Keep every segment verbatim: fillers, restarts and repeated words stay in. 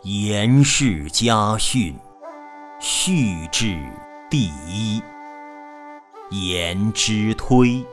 颜氏家训，序至第一。颜之推。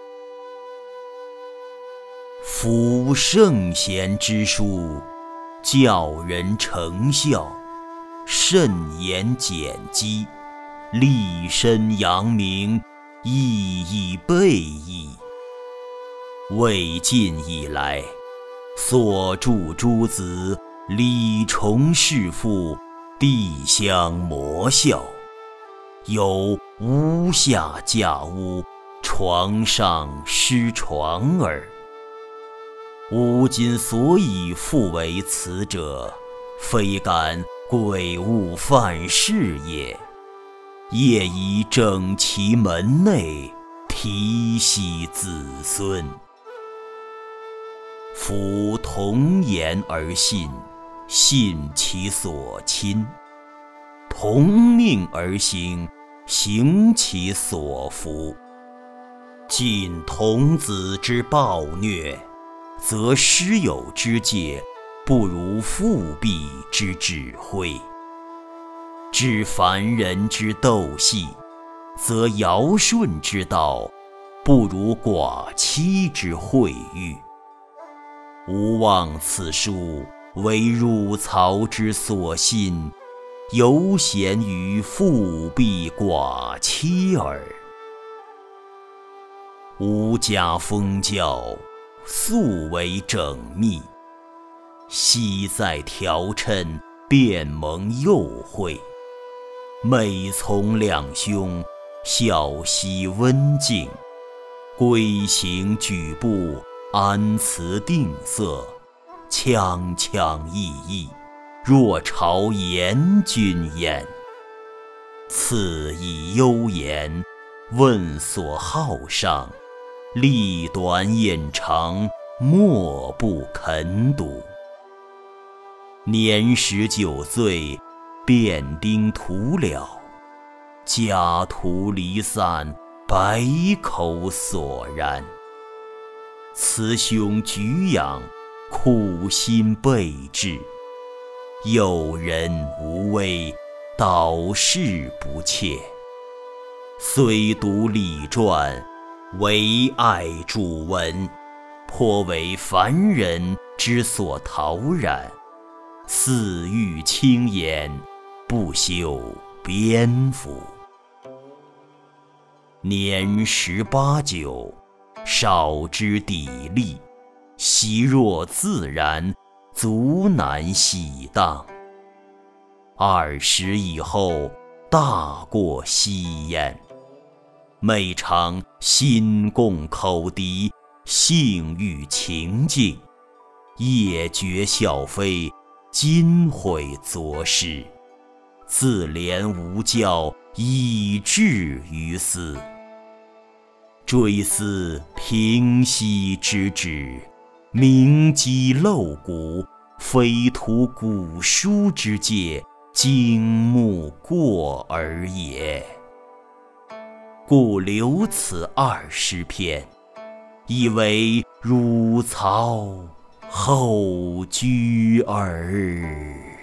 夫圣贤之书，教人成效，慎言简机，立身扬名，意义备矣。魏晋以来，所著诸子，礼崇事父，地相模效，有屋下架屋，床上施床耳。吾今所以复为此者，非敢贵物犯事也，业以整其门内，提携子孙。夫同言而信，信其所亲；同命而行，行其所服。今童子之暴虐，则师友之戒不如父婢之指挥；知凡人之斗戏，则尧舜之道不如寡妻之惠育。吾望此书为入曹之所信，犹贤于父婢寡妻耳。吾家风教素为缜密，昔在调称，便蒙诱会。每从两兄，孝息温敬，规行矩步，安辞定色，锵锵毅毅，若朝颜君焉。次以幽言，问所好上，立短眼长，莫不肯睹。年十九岁，便丁屠了，家徒离散，百口索然。慈兄举养，苦心备至，幼人无威，导师不切。虽读礼传，唯爱主文，颇为凡人之所陶然，似欲轻言，不修边幅。年十八九，少知砥砺，习若自然，足难喜当。二十以后，大过西焉。每常心共口笛，性欲情境，夜绝笑非，今悔昨失，自怜无教，以至于斯。追思平息之旨，铭记漏骨，非图古书之戒，经目过而也。故留此二十篇，以为汝曹后居耳。